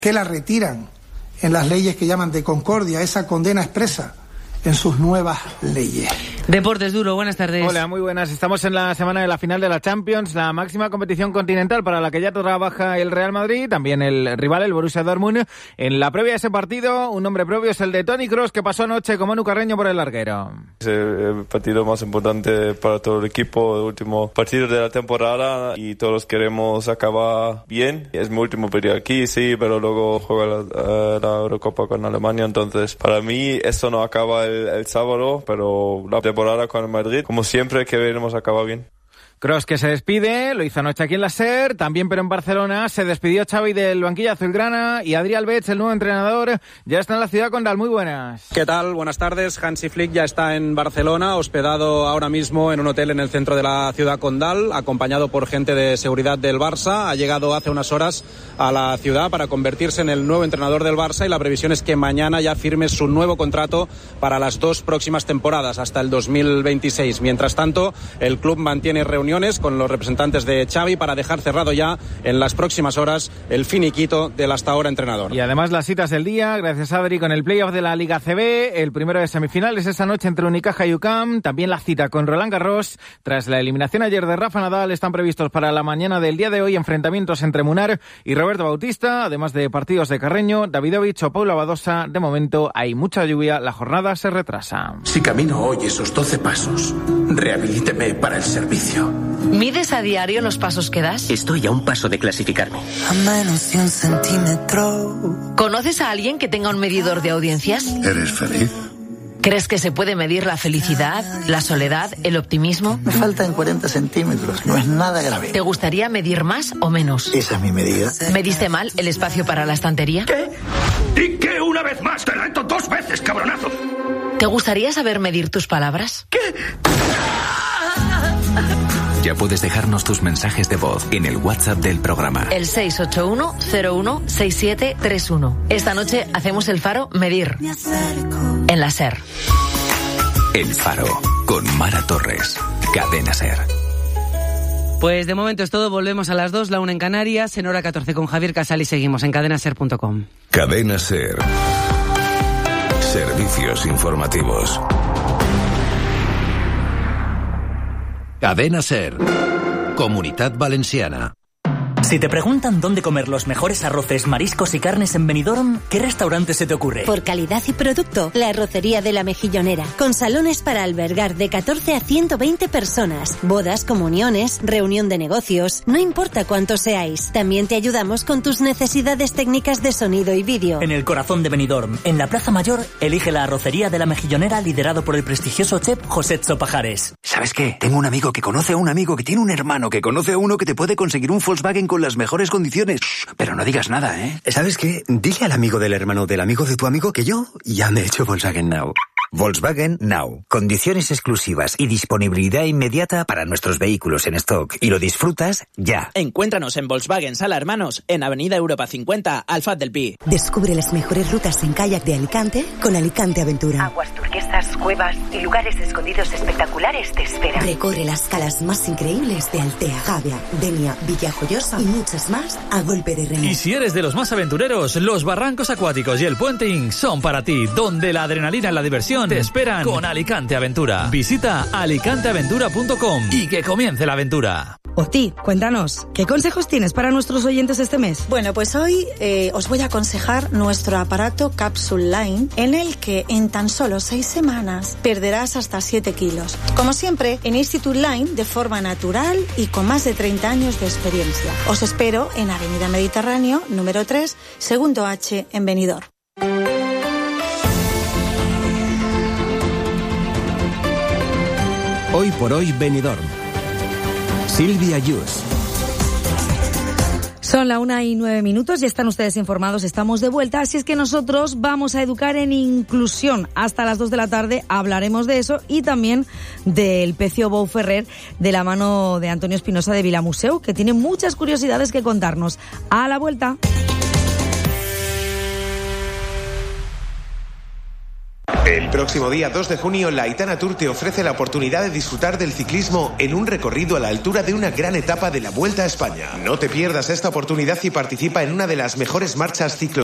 que la retiran en las leyes que llaman de concordia, esa condena expresa en sus nuevas leyes. Deportes Duro, buenas tardes. Hola, muy buenas. Estamos en la semana de la final de la Champions, la máxima competición continental para la que ya trabaja el Real Madrid, también el rival, el Borussia Dortmund. En la previa de ese partido, un nombre propio es el de Toni Kroos, que pasó anoche como Manu Carreño por el larguero. Es el partido más importante para todo el equipo, el último partido de la temporada y todos queremos acabar bien. Es mi último partido aquí, sí, pero luego juega la Eurocopa con Alemania, entonces para mí esto no acaba el sábado, pero la temporada con el Madrid, como siempre, que veremos acabar bien. Kroos que se despide, lo hizo anoche aquí en la SER, también pero en Barcelona, se despidió Xavi del banquillo azulgrana y Adrià Albets, el nuevo entrenador, ya está en la ciudad condal. Muy buenas. ¿Qué tal? Buenas tardes. Hansi Flick ya está en Barcelona, hospedado ahora mismo en un hotel en el centro de la ciudad condal, acompañado por gente de seguridad del Barça. Ha llegado hace unas horas a la ciudad para convertirse en el nuevo entrenador del Barça y la previsión es que mañana ya firme su nuevo contrato para las 2 próximas temporadas, hasta el 2026. Mientras tanto, el club mantiene reuniones con los representantes de Xavi para dejar cerrado ya en las próximas horas el finiquito del hasta ahora entrenador. Y además las citas del día, gracias Adri, con el playoff de la Liga CB, el primero de semifinales esta noche entre Unicaja y UCAM, también la cita con Roland Garros. Tras la eliminación ayer de Rafa Nadal, están previstos para la mañana del día de hoy enfrentamientos entre Munar y Roberto Bautista, además de partidos de Carreño, Davidovich o Paula Badosa. De momento hay mucha lluvia, la jornada se retrasa. Si camino hoy esos 12 pasos, rehabilíteme para el servicio. ¿Mides a diario los pasos que das? Estoy a un paso de clasificarme. A menos de 1 centímetro. ¿Conoces a alguien que tenga un medidor de audiencias? ¿Eres feliz? ¿Crees que se puede medir la felicidad, la soledad, el optimismo? Me faltan 40 centímetros, no es nada grave. ¿Te gustaría medir más o menos? Esa es mi medida. ¿Mediste mal el espacio para la estantería? ¿Qué? ¿Y qué una vez más? Te reto 2 veces, cabronazo. ¿Te gustaría saber medir tus palabras? ¿Qué? Ya puedes dejarnos tus mensajes de voz en el WhatsApp del programa. El 681-016731. Esta noche hacemos el Faro Medir. En la SER. El Faro, con Mara Torres. Cadena SER. Pues de momento es todo, volvemos a las 2, la 1 en Canarias, en hora 14 con Javier Casal y seguimos en cadenaser.com. Cadena SER. Servicios informativos. Cadena SER. Comunitat Valenciana. Si te preguntan dónde comer los mejores arroces, mariscos y carnes en Benidorm, ¿qué restaurante se te ocurre? Por calidad y producto, la Arrocería de la Mejillonera, con salones para albergar de 14 a 120 personas, bodas, comuniones, reunión de negocios, no importa cuántos seáis. También te ayudamos con tus necesidades técnicas de sonido y vídeo. En el corazón de Benidorm, en la Plaza Mayor, elige la Arrocería de la Mejillonera, liderado por el prestigioso chef José Pajares. ¿Sabes qué? Tengo un amigo que conoce a un amigo que tiene un hermano que conoce a uno que te puede conseguir un Volkswagen con las mejores condiciones. Pero no digas nada, ¿eh? ¿Sabes qué? Dile al amigo del hermano del amigo de tu amigo que yo ya me he hecho Volkswagen Now. Volkswagen Now. Condiciones exclusivas y disponibilidad inmediata para nuestros vehículos en stock. Y lo disfrutas ya. Encuéntranos en Volkswagen Sala Hermanos, en Avenida Europa 50, Alfat del Pi. Descubre las mejores rutas en kayak de Alicante con Alicante Aventura. Aguas turquesas, cuevas y lugares escondidos espectaculares te esperan. Recorre las calas más increíbles de Altea, Javia, Denia, Villajoyosa y muchas más a golpe de remo. Y si eres de los más aventureros, los barrancos acuáticos y el puenting son para ti, donde la adrenalina y la diversión te esperan con Alicante Aventura. Visita alicanteaventura.com y que comience la aventura. Oti, cuéntanos, ¿qué consejos tienes para nuestros oyentes este mes? Bueno, pues hoy os voy a aconsejar nuestro aparato Capsule Line, en el que en tan solo 6 semanas perderás hasta 7 kilos. Como siempre, en Institute Line, de forma natural y con más de 30 años de experiencia. Os espero en Avenida Mediterráneo, número 3, segundo H, en Benidorm. Hoy por hoy Benidorm. Silvia Yus. Son la 1:09 y están ustedes informados, estamos de vuelta, así es que nosotros vamos a educar en inclusión. Hasta las 2 de la tarde hablaremos de eso y también del Pecio Bou Ferrer de la mano de Antonio Espinosa de Vilamuseu, que tiene muchas curiosidades que contarnos. A la vuelta. El próximo día 2 de junio, la Aitana Tour te ofrece la oportunidad de disfrutar del ciclismo en un recorrido a la altura de una gran etapa de la Vuelta a España. No te pierdas esta oportunidad y participa en una de las mejores marchas ciclo